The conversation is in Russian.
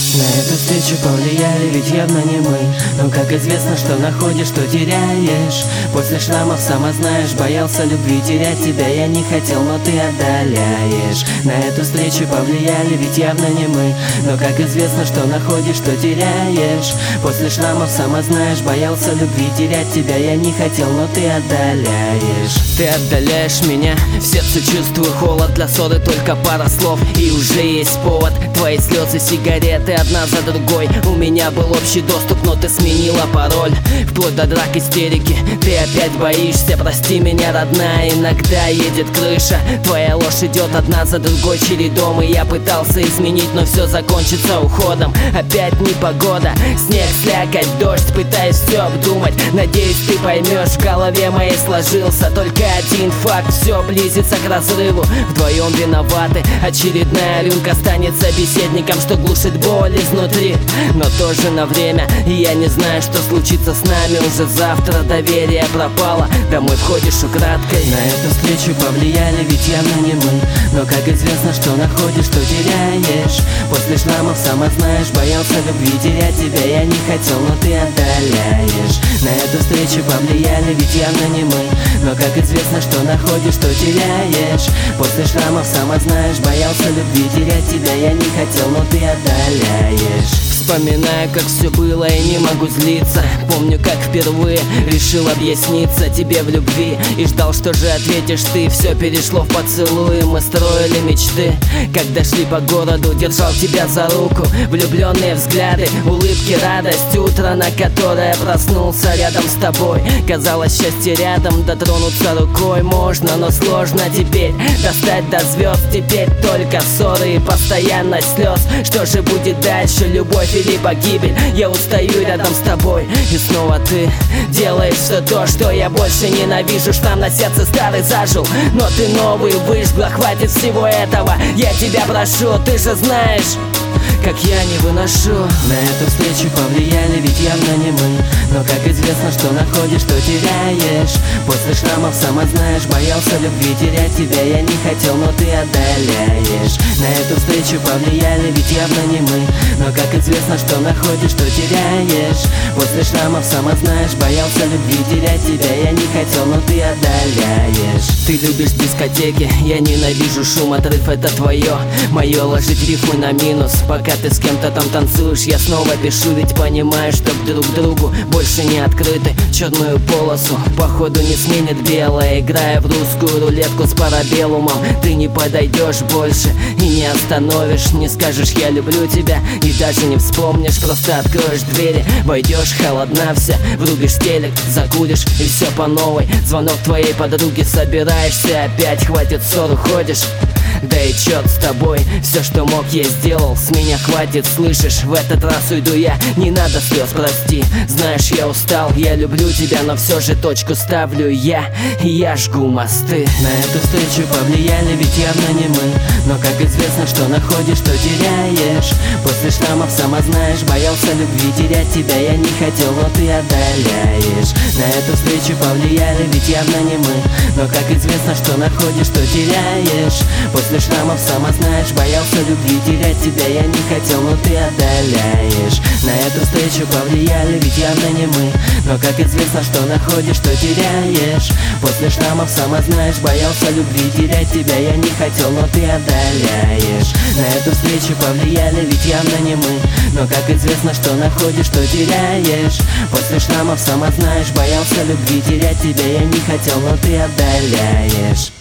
На эту встречу повлияли, ведь явно не мы. Но как известно, что находишь, что теряешь. После шрамов, сама знаешь, боялся любви терять тебя я не хотел, но ты отдаляешь. На эту встречу повлияли, ведь явно не мы. Но как известно, что находишь, что теряешь. После шрамов, сама знаешь, боялся любви терять тебя я не хотел, но ты отдаляешь. Ты отдаляешь меня, в сердце чувствую холод. Для ссоры только пара слов, и уже есть повод. Твои слезы, сигареты, одна за другой. У меня был общий доступ, но ты сменила пароль. Вплоть до драк, истерики, ты опять боишься. Прости меня, родная, иногда едет крыша. Твоя ложь идет одна за другой чередом. И я пытался изменить, но все закончится уходом. Опять непогода, снег, слякоть, дождь. Пытаюсь все обдумать, надеюсь ты поймешь. В голове моей сложился только один факт: все близится к разрыву, вдвоем виноваты. Очередная рюмка станет собеседником, что глушит боль изнутри, но тоже на время. И я не знаю, что случится с нами уже завтра. Доверие пропало, домой входишь украдкой. На эту встречу повлияли, ведь явно не мы. Но как известно, что находишь, что теряешь. После шрамов, сама знаешь, боялся любви терять тебя я не хотел, но ты отдаляешь. На эту встречу повлияли, ведь явно не мы. Но как известно, что находишь, что теряешь. После шрамов, сама знаешь, боялся любви терять тебя я не хотел, но ты отдаляешь. Вспоминаю, как все было, и не могу злиться. Помню, как впервые решил объясниться тебе в любви. И ждал, что же ответишь ты. Все перешло в поцелуи, мы строили мечты. Когда шли по городу, держал тебя за руку. Влюбленные взгляды, улыбки, радость. Утро, на которое проснулся рядом с тобой. Казалось, счастье рядом, дотронуться рукой можно, но сложно теперь достать до звезд. Теперь только ссоры и постоянность слез. Что же будет дальше, любовь или погибель? Я устаю рядом с тобой, и снова ты делаешь все то, что я больше ненавижу. Штамм на сердце старый зажил, но ты новый выжгла. Хватит всего этого, я тебя прошу, ты же знаешь, как я не выношу. На эту встречу повлияли, ведь явно не мы. Но как известно, что находишь, что теряешь. После шрамов, сама знаешь, боялся любви терять тебя я не хотел, но ты отдаляешь. На эту встречу повлияли, ведь явно не мы. Но как известно, что находишь, что теряешь. После шрамов, сама знаешь, боялся любви терять тебя я не хотел, но ты отдаляешь. Ты любишь дискотеки, я ненавижу шум. Отрыв это твое, мое ложить рифмы на минус. Пока ты с кем-то там танцуешь, я снова пишу, ведь понимаю, что друг другу больше не открыты. Черную полосу походу не сменит белая. Играя в русскую рулетку с парабеллумом, ты не подойдешь больше и не остановишь. Не скажешь я люблю тебя и даже не вспомнишь. Просто откроешь двери, войдешь, холодна вся. Врубишь телек, закуришь и все по новой. Звонок твоей подруги, собираешься опять. Хватит ссор, уходишь. Да и черт с тобой, все, что мог, я сделал. С меня хватит, слышишь, в этот раз уйду я. Не надо слез, прости, знаешь, я устал. Я люблю тебя, но все же точку ставлю я. И я жгу мосты. На эту встречу повлияли, ведь явно не мы. Но как известно, что находишь, что теряешь. После штаммов, сама знаешь, боялся любви терять тебя я не хотел, но ты отдаляешь. На эту встречу повлияли, ведь явно не мы. Но как известно, что находишь, что теряешь. После шрамов, сама знаешь, боялся любви терять тебя я не хотел, но ты отдаляешь. На эту встречу повлияли, ведь явно не мы. Но как известно, что находишь, что теряешь. После шрамов, сама знаешь, боялся любви терять тебя я не хотел, но ты отдаляешь. На эту встречу повлияли, ведь явно не мы. Но как известно, что находишь, что теряешь. После шрамов, сама знаешь, боялся любви терять тебя я не хотел, но ты отдаляешь.